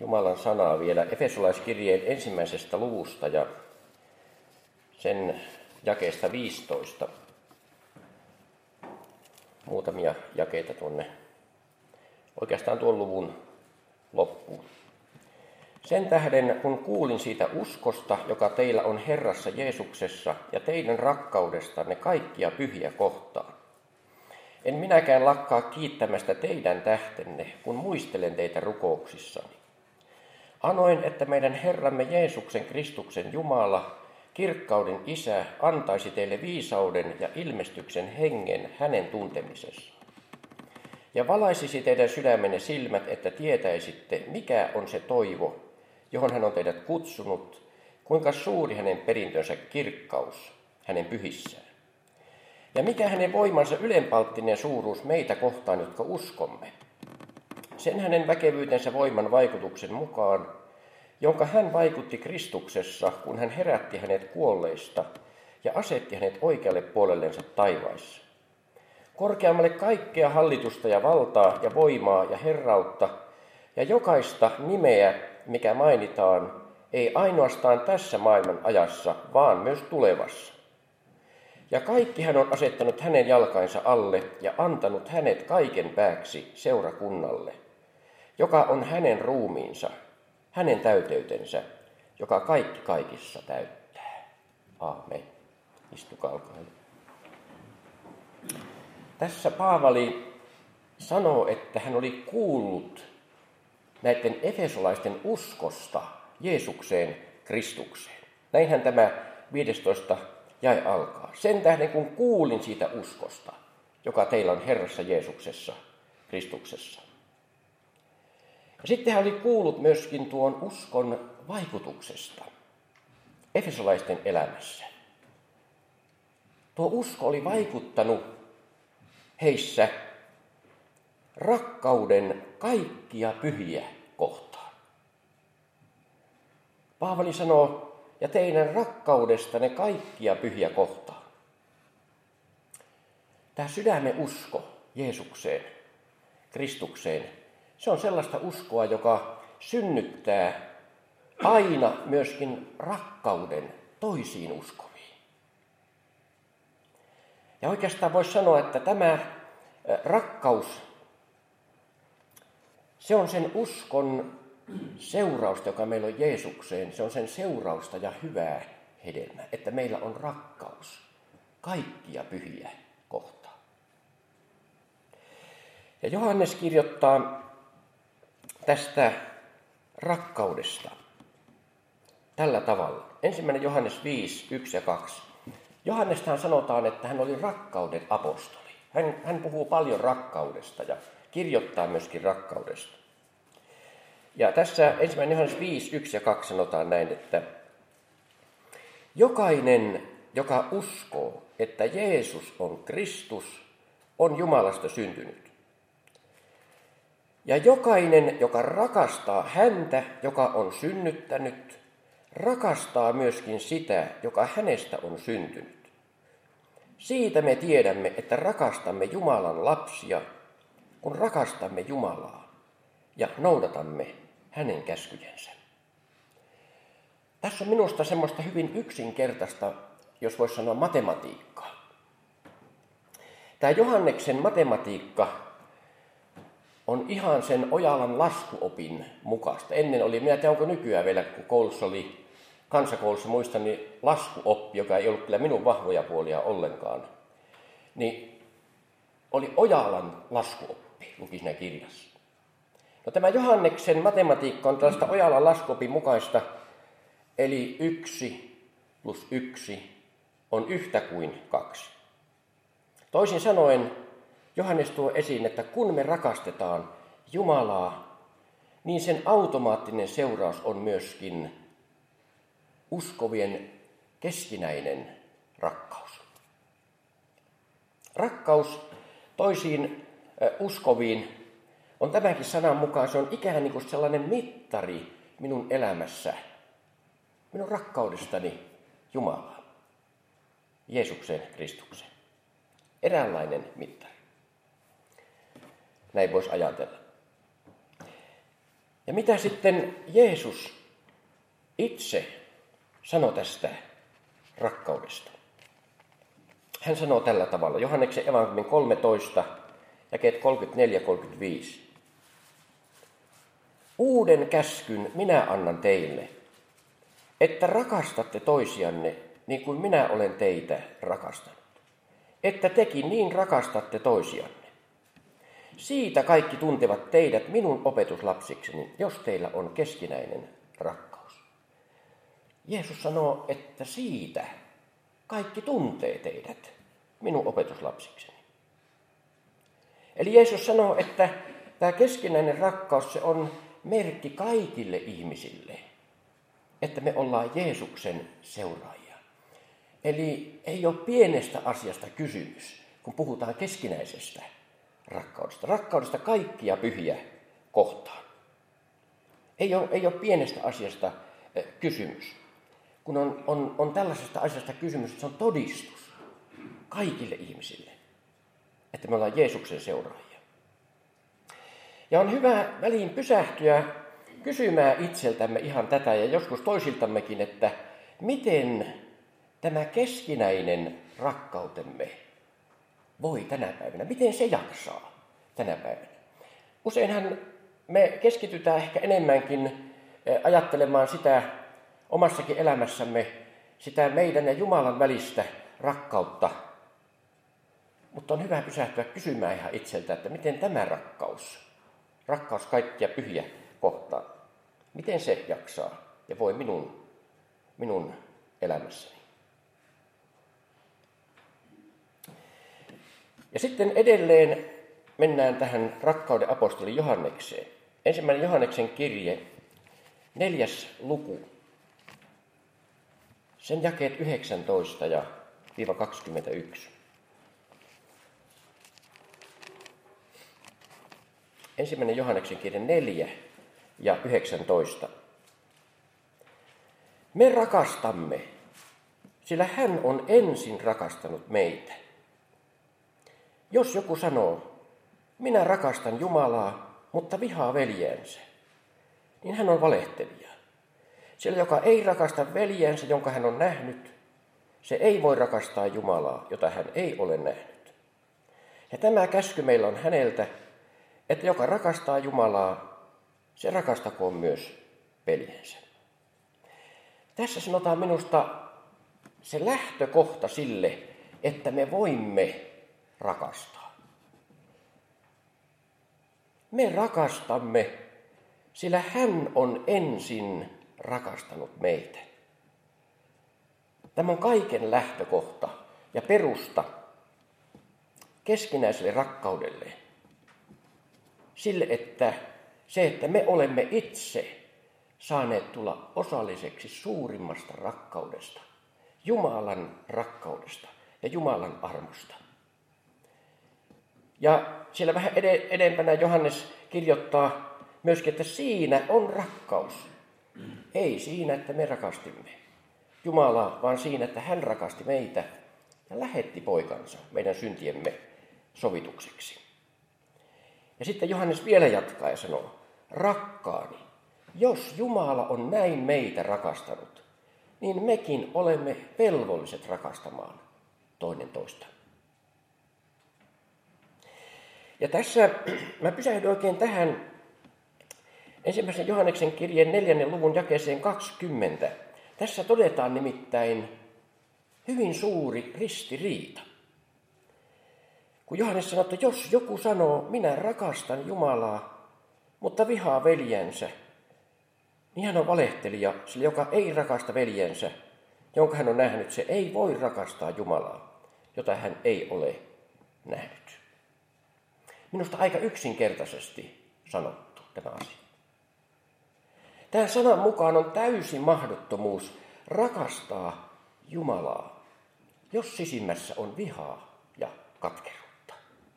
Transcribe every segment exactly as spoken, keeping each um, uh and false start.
Jumalan sanaa vielä Efesolaiskirjeen ensimmäisestä luvusta ja sen jakeesta viisitoista. Muutamia jakeita tuonne oikeastaan tuon luvun loppuun. Sen tähden, kun kuulin siitä uskosta, joka teillä on Herrassa Jeesuksessa ja teidän rakkaudestanne kaikkia pyhiä kohtaan, en minäkään lakkaa kiittämästä teidän tähtenne, kun muistelen teitä rukouksissani. Anoin, että meidän Herramme Jeesuksen Kristuksen Jumala, kirkkauden Isä, antaisi teille viisauden ja ilmestyksen hengen hänen tuntemisessa. Ja valaisisi teidän sydämenne silmät, että tietäisitte, mikä on se toivo, johon hän on teidät kutsunut, kuinka suuri hänen perintönsä kirkkaus hänen pyhissään. Ja mikä hänen voimansa ylenpalttinen suuruus meitä kohtaan, jotka uskomme. Sen hänen väkevyytensä voiman vaikutuksen mukaan, jonka hän vaikutti Kristuksessa, kun hän herätti hänet kuolleista ja asetti hänet oikealle puolellensa taivaissa. Korkeammalle kaikkea hallitusta ja valtaa ja voimaa ja herrautta ja jokaista nimeä, mikä mainitaan, ei ainoastaan tässä maailman ajassa, vaan myös tulevassa. Ja kaikki hän on asettanut hänen jalkainsa alle ja antanut hänet kaiken pääksi seurakunnalle, joka on hänen ruumiinsa, hänen täyteytensä, joka kaikki kaikissa täyttää. Aamen. Istukaa, olkaa hyvä. Tässä Paavali sanoo, että hän oli kuullut näiden efesolaisten uskosta Jeesukseen, Kristukseen. Näinhän tämä viidestoista jae alkaa. Sen tähden, kun kuulin siitä uskosta, joka teillä on Herrassa Jeesuksessa, Kristuksessa. Ja sitten hän oli kuullut myöskin tuon uskon vaikutuksesta efesolaisten elämässä. Tuo usko oli vaikuttanut heissä rakkauden kaikkia pyhiä kohtaan. Paavali sanoo, ja teidän rakkaudestanne kaikkia pyhiä kohtaan. Tämä sydämen usko Jeesukseen, Kristukseen, se on sellaista uskoa, joka synnyttää aina myöskin rakkauden toisiin uskoviin. Ja oikeastaan voisi sanoa, että tämä rakkaus, se on sen uskon seurausta, joka meillä on Jeesukseen. Se on sen seurausta ja hyvää hedelmää, että meillä on rakkaus kaikkia pyhiä kohtaan. Ja Johannes kirjoittaa tästä rakkaudesta tällä tavalla. Ensimmäinen Johannes viisi, yksi ja kaksi. Johannestahan sanotaan, että hän oli rakkauden apostoli. Hän, hän puhuu paljon rakkaudesta ja kirjoittaa myöskin rakkaudesta. Ja tässä ensimmäinen Johannes viisi, yksi ja kaksi sanotaan näin, että jokainen, joka uskoo, että Jeesus on Kristus, on Jumalasta syntynyt. Ja jokainen, joka rakastaa häntä, joka on synnyttänyt, rakastaa myöskin sitä, joka hänestä on syntynyt. Siitä me tiedämme, että rakastamme Jumalan lapsia, kun rakastamme Jumalaa ja noudatamme hänen käskyjensä. Tässä on minusta semmoista hyvin yksinkertaista, jos voisi sanoa matematiikkaa. Tämä Johanneksen matematiikka on ihan sen Ojalan laskuopin mukaista. Ennen oli, minä tiedän onko nykyään vielä, kun koulussa oli, kansakoulussa muistan, niin laskuoppi, joka ei ollut kyllä minun vahvoja puolia ollenkaan, niin oli Ojalan laskuoppi, luki siinä kirjassa. No tämä Johanneksen matematiikka on tällaista Ojalan laskuopin mukaista, eli yksi plus yksi on yhtä kuin kaksi. Toisin sanoen Johannes tuo esiin, että kun me rakastetaan Jumalaa, niin sen automaattinen seuraus on myöskin uskovien keskinäinen rakkaus. Rakkaus toisiin uskoviin on tämänkin sanan mukaan, se on ikään niin kuin sellainen mittari minun elämässä, minun rakkaudestani Jumalaan, Jeesukseen, Kristukseen. Eräänlainen mittari. Näin voisi ajatella. Ja mitä sitten Jeesus itse sanoi tästä rakkaudesta? Hän sanoo tällä tavalla, Johanneksen evankeliumin kolmetoista, jakeet kolmekymmentäneljä kolmekymmentäviisi. Uuden käskyn minä annan teille, että rakastatte toisianne niin kuin minä olen teitä rakastanut. Että tekin niin rakastatte toisianne. Siitä kaikki tuntevat teidät minun opetuslapsikseni, jos teillä on keskinäinen rakkaus. Jeesus sanoo, että siitä kaikki tuntee teidät minun opetuslapsikseni. Eli Jeesus sanoo, että tämä keskinäinen rakkaus se on merkki kaikille ihmisille, että me ollaan Jeesuksen seuraajia. Eli ei ole pienestä asiasta kysymys, kun puhutaan keskinäisestä rakkaudesta. Rakkaudesta kaikkia pyhiä kohtaan. Ei ole, ei ole pienestä asiasta kysymys. Kun on, on, on tällaisesta asiasta kysymys, että se on todistus kaikille ihmisille, että me ollaan Jeesuksen seuraajia. Ja on hyvä väliin pysähtyä kysymään itseltämme ihan tätä ja joskus toisiltammekin, että miten tämä keskinäinen rakkautemme voi tänä päivänä, miten se jaksaa tänä päivänä. Useinhan me keskitytään ehkä enemmänkin ajattelemaan sitä omassakin elämässämme, sitä meidän ja Jumalan välistä rakkautta. Mutta on hyvä pysähtyä kysymään ihan itseltä, että miten tämä rakkaus, rakkaus kaikkia pyhiä kohtaan, miten se jaksaa ja voi minun, minun elämässäni. Ja sitten edelleen mennään tähän rakkauden apostoli Johannekseen. Ensimmäinen Johanneksen kirje, neljäs luku. Sen jakeet yhdeksäntoista ja viiva kaksikymmentäyksi. Ensimmäinen Johanneksen kirje neljä ja yhdeksäntoista. Me rakastamme, sillä hän on ensin rakastanut meitä. Jos joku sanoo, minä rakastan Jumalaa, mutta vihaa veljensä, niin hän on valehtelija. Sillä joka ei rakasta veljensä, jonka hän on nähnyt, se ei voi rakastaa Jumalaa, jota hän ei ole nähnyt. Ja tämä käsky meillä on häneltä, että joka rakastaa Jumalaa, se rakastakoon myös veljensä. Tässä sanotaan minusta se lähtökohta sille, että me voimme rakastaa. Me rakastamme, sillä hän on ensin rakastanut meitä. Tämä on kaiken lähtökohta ja perusta keskinäiselle rakkaudelle. Sille, että se, että me olemme itse saaneet tulla osalliseksi suurimmasta rakkaudesta, Jumalan rakkaudesta ja Jumalan armosta. Ja siellä vähän edempänä Johannes kirjoittaa myöskin, että siinä on rakkaus. Ei siinä, että me rakastimme Jumalaa, vaan siinä, että hän rakasti meitä ja lähetti poikansa meidän syntiemme sovitukseksi. Ja sitten Johannes vielä jatkaa ja sanoo, rakkaani, jos Jumala on näin meitä rakastanut, niin mekin olemme velvolliset rakastamaan toinen toista. Ja tässä mä pysähdyn oikein tähän ensimmäisen Johanneksen kirjeen neljännen luvun jakeeseen kaksikymmentä. Tässä todetaan nimittäin hyvin suuri ristiriita. Kun Johannes sanoo, että jos joku sanoo, minä rakastan Jumalaa, mutta vihaa veljensä, niin hän on valehtelija, sillä joka ei rakasta veljensä, jonka hän on nähnyt, se ei voi rakastaa Jumalaa, jota hän ei ole nähnyt. Minusta aika yksinkertaisesti sanottu tämä asia. Tämän sanan mukaan on täysi mahdottomuus rakastaa Jumalaa, jos sisimmässä on vihaa ja katkeruutta.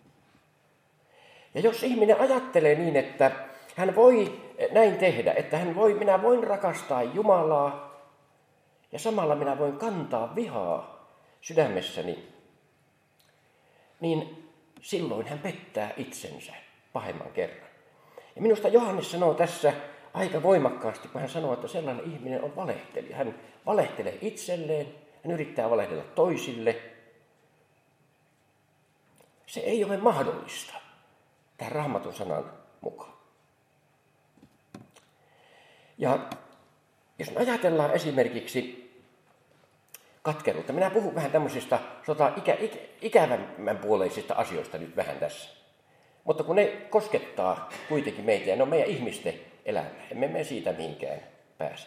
Ja jos ihminen ajattelee niin, että hän voi näin tehdä, että hän voi, minä voin rakastaa Jumalaa ja samalla minä voin kantaa vihaa sydämessäni, niin silloin hän pettää itsensä pahemman kerran. Ja minusta Johannes sanoo tässä aika voimakkaasti, kun hän sanoo, että sellainen ihminen on valehtelija. Hän valehtelee itselleen, hän yrittää valehdella toisille. Se ei ole mahdollista tämän Raamatun sanan mukaan. Ja jos me ajatellaan esimerkiksi katkeruutta, minä puhun vähän tämmöisistä sanotaan, ikä, ikä, ikävämmän puoleisista asioista nyt vähän tässä. Mutta kun ne koskettaa kuitenkin meitä ja ne on meidän ihmisten elämää, emme me siitä mihinkään pääse.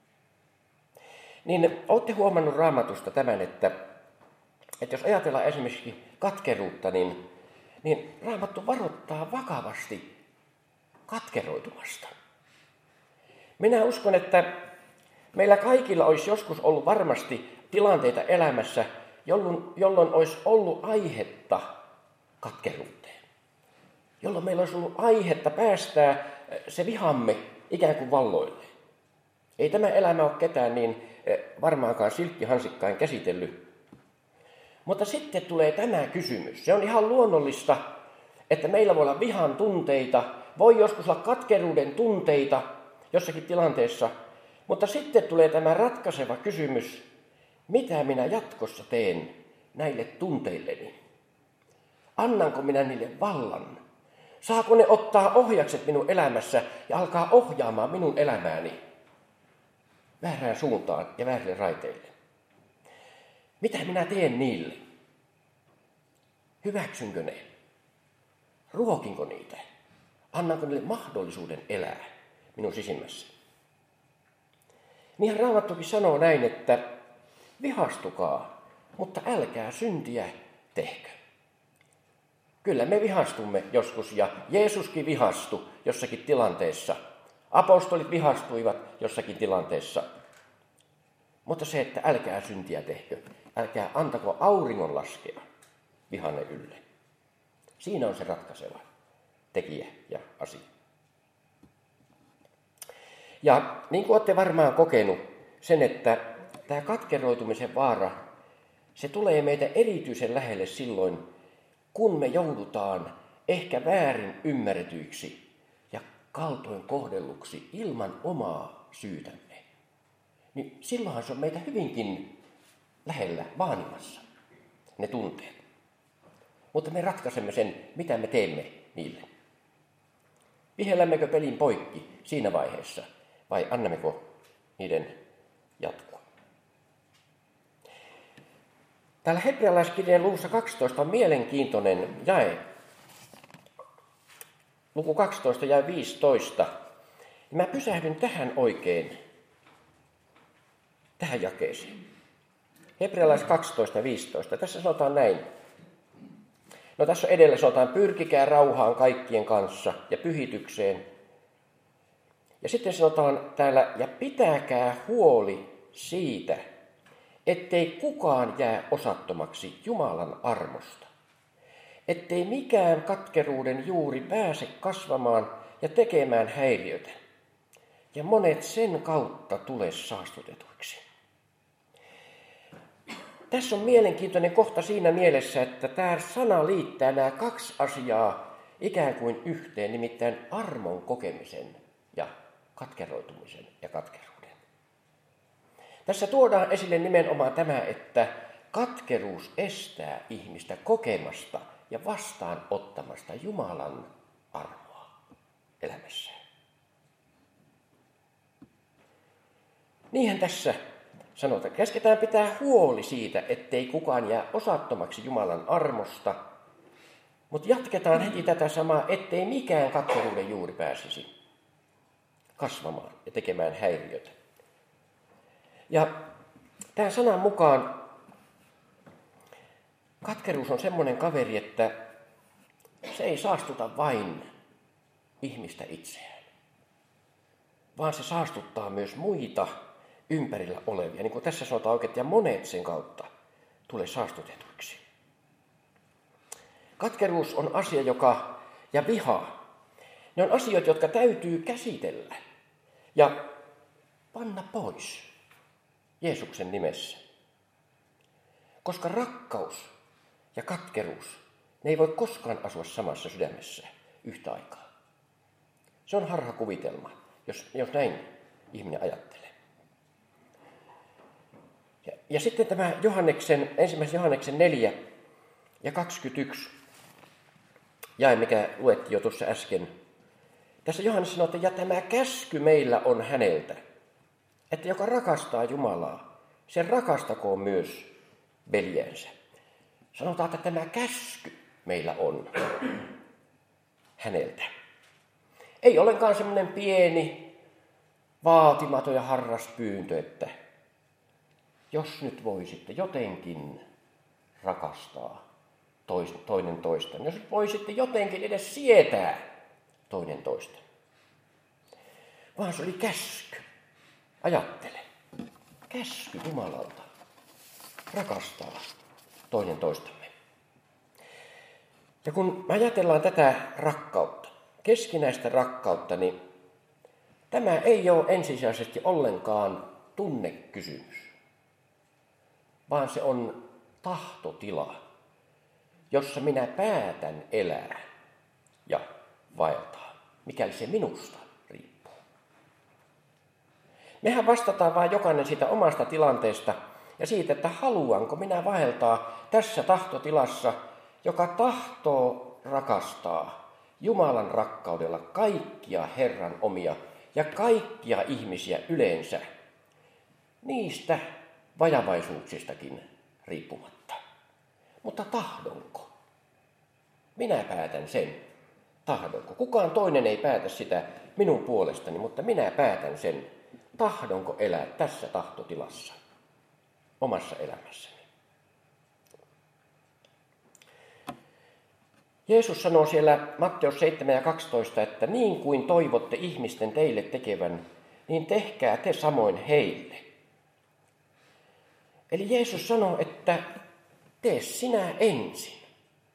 Niin olette huomannut Raamatusta tämän, että, että jos ajatellaan esimerkiksi katkeruutta, niin, niin Raamattu varoittaa vakavasti katkeroitumasta. Minä uskon, että meillä kaikilla olisi joskus ollut varmasti tilanteita elämässä, jolloin, jolloin olisi ollut aihetta katkeruuteen. Jolloin meillä olisi ollut aihetta päästää se vihamme ikään kuin valloille. Ei tämä elämä ole ketään niin varmaankaan silkkihansikkain käsitellyt. Mutta sitten tulee tämä kysymys. Se on ihan luonnollista, että meillä voi olla vihan tunteita, voi joskus olla katkeruuden tunteita jossakin tilanteessa, mutta sitten tulee tämä ratkaiseva kysymys, mitä minä jatkossa teen näille tunteilleni? Annanko minä niille vallan? Saako ne ottaa ohjakset minun elämässä ja alkaa ohjaamaan minun elämääni väärään suuntaan ja väärille raiteille? Mitä minä teen niille? Hyväksynkö ne? Ruokinko niitä? Annanko niille mahdollisuuden elää minun sisimmässä? Niinhän Raamattukin sanoo näin, että vihastukaa, mutta älkää syntiä tehkö. Kyllä me vihastumme joskus ja Jeesuskin vihastui jossakin tilanteessa. Apostolit vihastuivat jossakin tilanteessa. Mutta se, että älkää syntiä tehkö, älkää antako auringon laskea vihanne ylle. Siinä on se ratkaiseva tekijä ja asia. Ja niin kuin olette varmaan kokenut sen, että tämä katkeroitumisen vaara, se tulee meitä erityisen lähelle silloin, kun me joudutaan ehkä väärin ymmärretyiksi ja kaltoin kohdelluksi ilman omaa syytämme. Niin silloinhan se on meitä hyvinkin lähellä vaanimassa, ne tunteet. Mutta me ratkaisemme sen, mitä me teemme niille. Vihellämmekö pelin poikki siinä vaiheessa vai annammeko niiden jatkua? Täällä hebrealaiskirjeen luvussa kaksitoista on mielenkiintoinen jae. Luku kaksitoista ja viisitoista. Mä pysähdyn tähän oikein, tähän jakeeseen. Hebrealais kaksitoista ja viisitoista. Tässä sanotaan näin. No tässä edellä sanotaan, pyrkikää rauhaan kaikkien kanssa ja pyhitykseen. Ja sitten sanotaan täällä, ja pitäkää huoli siitä, ettei kukaan jää osattomaksi Jumalan armosta. Ettei mikään katkeruuden juuri pääse kasvamaan ja tekemään häiriötä. Ja monet sen kautta tule saastutetuiksi. Tässä on mielenkiintoinen kohta siinä mielessä, että tämä sana liittää nämä kaksi asiaa ikään kuin yhteen, nimittäin armon kokemisen ja katkeroitumisen ja katkeruuden. Tässä tuodaan esille nimenomaan tämä, että katkeruus estää ihmistä kokemasta ja vastaanottamasta Jumalan armoa elämässään. Niinhän tässä sanotaan, käsketään pitää huoli siitä, ettei kukaan jää osattomaksi Jumalan armosta, mutta jatketaan heti tätä samaa, ettei mikään katkeruuden juuri pääsisi kasvamaan ja tekemään häiriötä. Ja tämän sanan mukaan katkeruus on semmoinen kaveri, että se ei saastuta vain ihmistä itseään, vaan se saastuttaa myös muita ympärillä olevia. Niin kuin tässä sanotaan oikein, ja monet sen kautta tulee saastutetuiksi. Katkeruus on asia, joka, ja viha, ne on asioita, jotka täytyy käsitellä ja panna pois Jeesuksen nimessä. Koska rakkaus ja katkeruus, ne ei voi koskaan asua samassa sydämessä yhtä aikaa. Se on harhakuvitelma. jos, jos näin ihminen ajattelee. Ja, ja sitten tämä Johanneksen, ensimmäisen Johanneksen neljä ja kaksikymmentäyksi jae, mikä luettiin jo tuossa äsken. Tässä Johannes sanoo, että ja tämä käsky meillä on häneltä, että joka rakastaa Jumalaa, se rakastakoon myös veljensä. Sanotaan, että tämä käsky meillä on häneltä. Ei ollenkaan semmoinen pieni, vaatimaton ja harras pyyntö, että jos nyt voisitte jotenkin rakastaa toinen toista, jos nyt voisitte jotenkin edes sietää toinen toista. Vaan se oli käsky. Ajattele. Käsky Jumalalta rakastaa toinen toistamme. Ja kun me ajatellaan tätä rakkautta, keskinäistä rakkautta, niin tämä ei ole ensisijaisesti ollenkaan tunnekysymys, vaan se on tahtotila, jossa minä päätän elää ja vaeltaa, mikäli se minusta riippuu. Mehän vastataan vain jokainen siitä omasta tilanteesta ja siitä, että haluanko minä vaeltaa tässä tahtotilassa, joka tahtoo rakastaa Jumalan rakkaudella kaikkia Herran omia ja kaikkia ihmisiä yleensä, niistä vajavaisuuksistakin riippumatta. Mutta tahdonko? Minä päätän sen. Tahdonko? Kukaan toinen ei päätä sitä minun puolestani, mutta minä päätän sen. Tahdonko elää tässä tahtotilassa omassa elämässäni? Jeesus sanoo siellä Matteus seitsemän ja kaksitoista, että niin kuin toivotte ihmisten teille tekevän, niin tehkää te samoin heille. Eli Jeesus sanoo, että tee sinä ensin.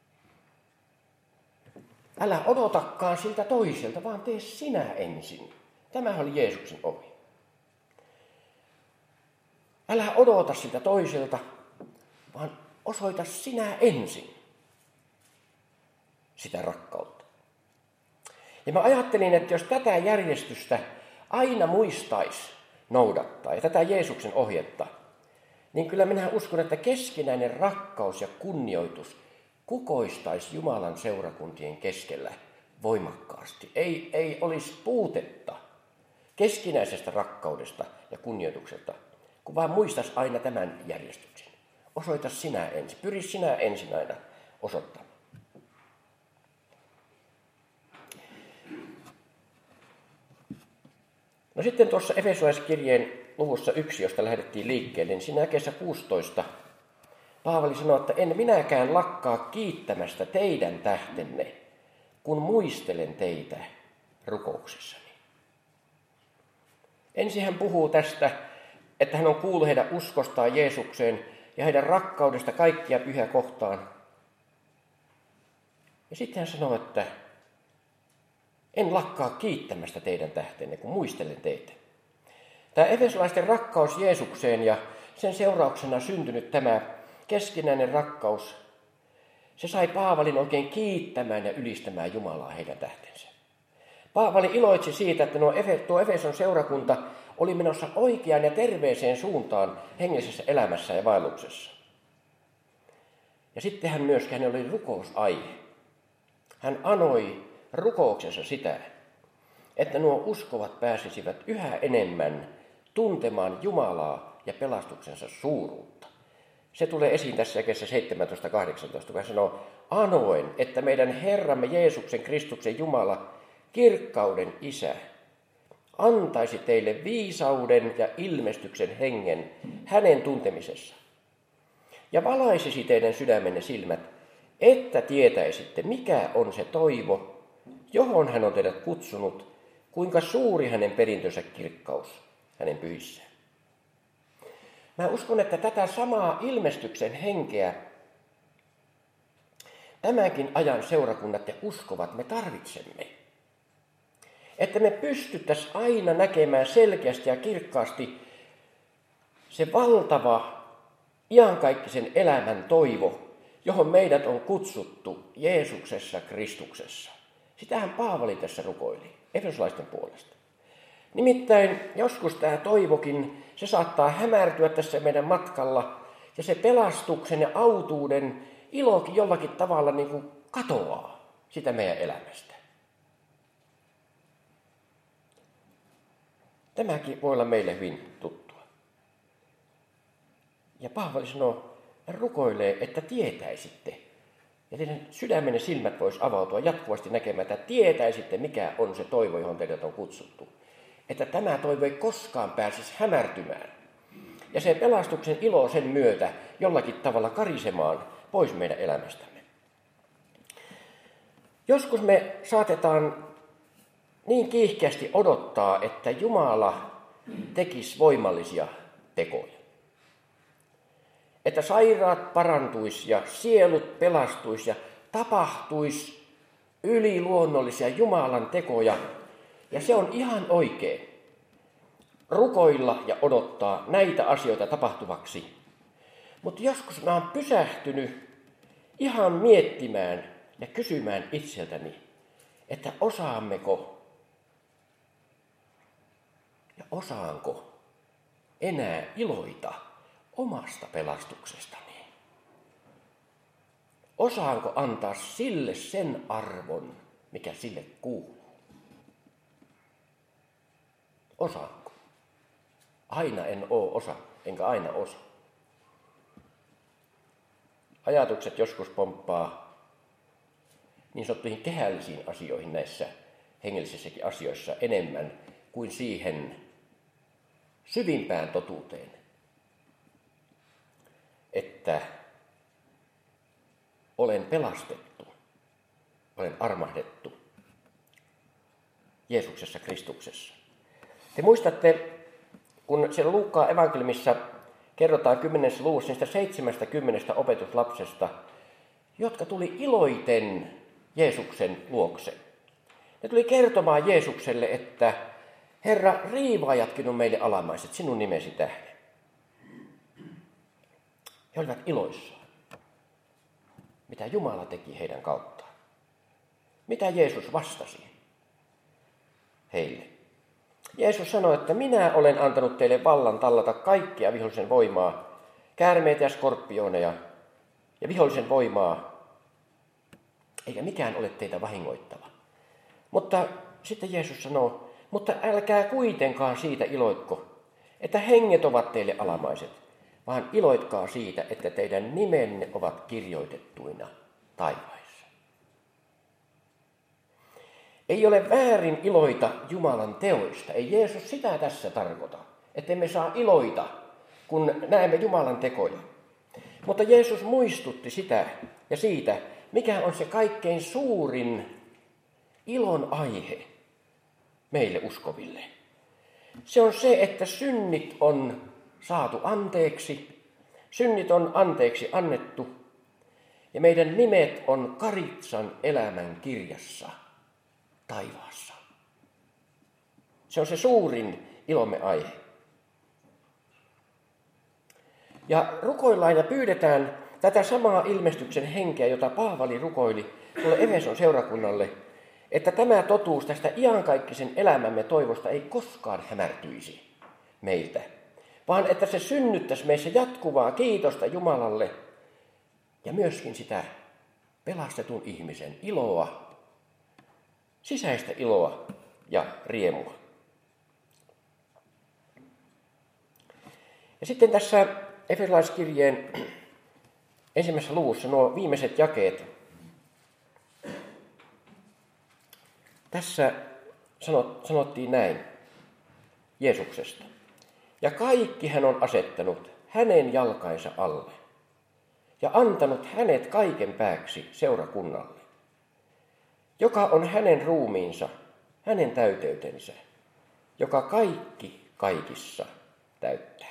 Älä odotakaan siltä toiselta, vaan tee sinä ensin. Tämä oli Jeesuksen ovi. Älä odota siltä toiselta, vaan osoita sinä ensin sitä rakkautta. Ja mä ajattelin, että jos tätä järjestystä aina muistaisi noudattaa, ja tätä Jeesuksen ohjetta, niin kyllä minä uskon, että keskinäinen rakkaus ja kunnioitus kukoistaisi Jumalan seurakuntien keskellä voimakkaasti. Ei, ei olisi puutetta keskinäisestä rakkaudesta ja kunnioituksesta, kun vaan muistaisi aina tämän järjestyksen. Osoita sinä ensin, pyri sinä ensin aina osoittamaan. No sitten tuossa Efesolaiskirjeen luvussa yksi, josta lähdettiin liikkeelle, niin siinä jakeessa kuusitoista Paavali sanoo, että en minäkään lakkaa kiittämästä teidän tähtenne, kun muistelen teitä rukouksissani. Ensin hän puhuu tästä, että hän on kuullut heidän uskostaan Jeesukseen ja heidän rakkaudesta kaikkia pyhää kohtaan. Ja sitten hän sanoo, että en lakkaa kiittämästä teidän tähtenne, kun muistelen teitä. Tämä efesolaisten rakkaus Jeesukseen ja sen seurauksena syntynyt tämä keskinäinen rakkaus, se sai Paavalin oikein kiittämään ja ylistämään Jumalaa heidän tähtensä. Paavali iloitsi siitä, että tuo Efeson seurakunta oli menossa oikeaan ja terveeseen suuntaan hengellisessä elämässä ja vaelluksessa. Ja sitten hän myöskin, hänellä oli rukousaihe. Hän anoi rukouksensa sitä, että nuo uskovat pääsisivät yhä enemmän tuntemaan Jumalaa ja pelastuksensa suuruutta. Se tulee esiin tässä jakeessa seitsemäntoista kahdeksantoista, kun hän sanoo, anoen, että meidän Herramme Jeesuksen Kristuksen Jumala, kirkkauden Isä, antaisi teille viisauden ja ilmestyksen hengen hänen tuntemisessa. Ja valaisisi teidän sydämenne silmät, että tietäisitte, mikä on se toivo, johon hän on teidät kutsunut, kuinka suuri hänen perintönsä kirkkaus hänen pyhissään. Mä uskon, että tätä samaa ilmestyksen henkeä tämänkin ajan seurakunnat ja uskovat me tarvitsemme. Että me pystyttäisiin aina näkemään selkeästi ja kirkkaasti se valtava iankaikkisen elämän toivo, johon meidät on kutsuttu Jeesuksessa Kristuksessa. Sitähän Paavali tässä rukoili, efesolaisten puolesta. Nimittäin joskus tämä toivokin, se saattaa hämärtyä tässä meidän matkalla ja se pelastuksen ja autuuden ilokin jollakin tavalla niin kuin katoaa sitä meidän elämästä. Tämäkin voi olla meille hyvin tuttua. Ja Paavali sanoo, rukoilee, että tietäisitte. Ja teidän sydämenne silmät vois avautua jatkuvasti näkemään, että tietäisitte, mikä on se toivo, johon teidät on kutsuttu. Että tämä toivo ei koskaan pääsisi hämärtymään. Ja se pelastuksen ilo sen myötä jollakin tavalla karisemaan pois meidän elämästämme. Joskus me saatetaan niin kiihkeästi odottaa, että Jumala tekisi voimallisia tekoja. Että sairaat parantuisi ja sielut pelastuisi ja tapahtuisi yliluonnollisia Jumalan tekoja. Ja se on ihan oikein. Rukoilla ja odottaa näitä asioita tapahtuvaksi. Mutta joskus mä oon pysähtynyt ihan miettimään ja kysymään itseltäni, että osaammeko ja osaanko enää iloita omasta pelastuksestani. Osaanko antaa sille sen arvon, mikä sille kuuluu? Osaanko? Aina en oo osa, enkä aina osa. Ajatukset joskus pomppaa niin sanottuihin kehällisiin asioihin näissä hengellisissäkin asioissa enemmän kuin siihen syvimpään totuuteen, että olen pelastettu, olen armahdettu Jeesuksessa Kristuksessa. Te muistatte, kun siellä Luukkaan evankeliumissa kerrotaan kymmenennessä luvussa niistä seitsemästäkymmenestä opetuslapsesta, jotka tuli iloiten Jeesuksen luokse. Ne tuli kertomaan Jeesukselle, että Herra, riivaajatkin on meille alamaiset sinun nimesi tähden. He olivat iloissaan. Mitä Jumala teki heidän kauttaan? Mitä Jeesus vastasi heille? Jeesus sanoi, että minä olen antanut teille vallan tallata kaikkia vihollisen voimaa, käärmeitä ja skorpioneja ja vihollisen voimaa, eikä mikään ole teitä vahingoittava. Mutta sitten Jeesus sanoo, mutta älkää kuitenkaan siitä iloitko, että henget ovat teille alamaiset, vaan iloitkaa siitä, että teidän nimenne ovat kirjoitettuina taivaissa. Ei ole väärin iloita Jumalan teoista. Ei Jeesus sitä tässä tarkoita, että emme saa iloita, kun näemme Jumalan tekoja. Mutta Jeesus muistutti sitä ja siitä, mikä on se kaikkein suurin ilon aihe meille uskoville. Se on se, että synnit on saatu anteeksi, synnit on anteeksi annettu ja meidän nimet on Karitsan elämän kirjassa taivaassa. Se on se suurin ilomme aihe. Ja rukoillaan ja pyydetään tätä samaa ilmestyksen henkeä, jota Paavali rukoili tuolle Efeson seurakunnalle, että tämä totuus tästä iankaikkisen elämämme toivosta ei koskaan hämärtyisi meiltä, vaan että se synnyttäisi meissä jatkuvaa kiitosta Jumalalle ja myöskin sitä pelastetun ihmisen iloa, sisäistä iloa ja riemua. Ja sitten tässä Efesolaiskirjeen ensimmäisessä luvussa nuo viimeiset jakeet. Tässä sanottiin näin Jeesuksesta. Ja kaikki hän on asettanut hänen jalkainsa alle ja antanut hänet kaiken pääksi seurakunnalle, joka on hänen ruumiinsa, hänen täyteytensä, joka kaikki kaikissa täyttää.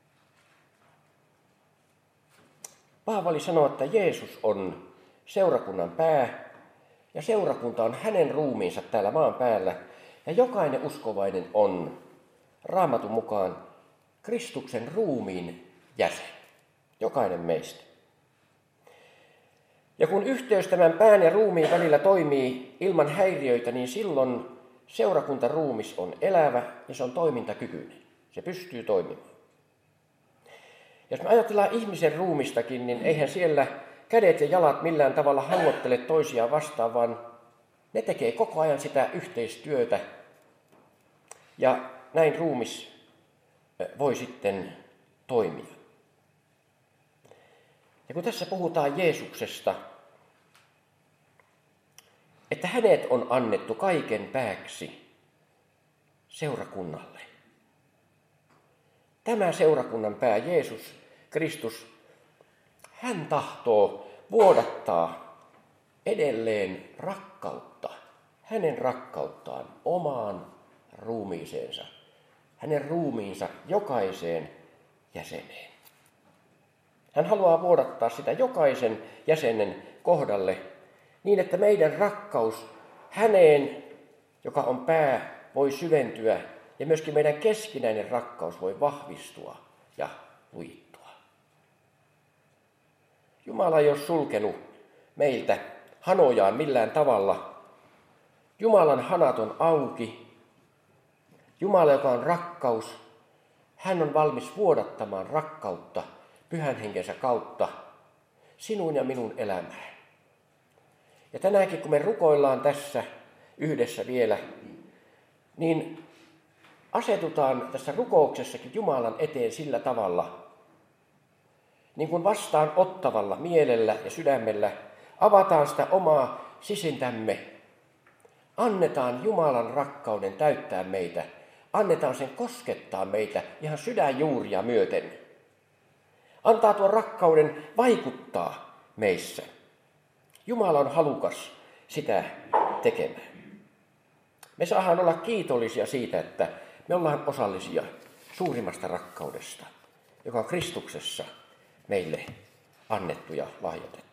Paavali sanoo, että Jeesus on seurakunnan pää ja seurakunta on hänen ruumiinsa täällä maan päällä ja jokainen uskovainen on Raamatun mukaan Kristuksen ruumiin jäsen, jokainen meistä. Ja kun yhteys tämän pään ja ruumiin välillä toimii ilman häiriöitä, niin silloin seurakuntaruumis on elävä ja se on toimintakykyinen. Se pystyy toimimaan. Jos me ajatellaan ihmisen ruumistakin, niin eihän siellä kädet ja jalat millään tavalla hangottele toisiaan vastaan, vaan ne tekee koko ajan sitä yhteistyötä. Ja näin ruumis voi sitten toimia. Ja kun tässä puhutaan Jeesuksesta, että hänet on annettu kaiken pääksi seurakunnalle. Tämä seurakunnan pää Jeesus Kristus, hän tahtoo vuodattaa edelleen rakkautta, hänen rakkauttaan omaan ruumiiseensa, hänen ruumiinsa jokaiseen jäseneen. Hän haluaa vuodattaa sitä jokaisen jäsenen kohdalle niin, että meidän rakkaus häneen, joka on pää, voi syventyä ja myöskin meidän keskinäinen rakkaus voi vahvistua ja lujittua. Jumala ei ole sulkenut meiltä hanojaan millään tavalla. Jumalan hanat on auki. Jumala, joka on rakkaus, hän on valmis vuodattamaan rakkautta Pyhän Henkensä kautta sinun ja minun elämään. Ja tänäänkin, kun me rukoillaan tässä yhdessä vielä, niin asetutaan tässä rukouksessakin Jumalan eteen sillä tavalla, niin kuin vastaan ottavalla mielellä ja sydämellä avataan sitä omaa sisintämme. Annetaan Jumalan rakkauden täyttää meitä. Annetaan sen koskettaa meitä ihan sydänjuuria myöten. Antaa tuon rakkauden vaikuttaa meissä. Jumala on halukas sitä tekemään. Me saadaan olla kiitollisia siitä, että me ollaan osallisia suurimmasta rakkaudesta, joka on Kristuksessa meille annettu ja lahjoitettu.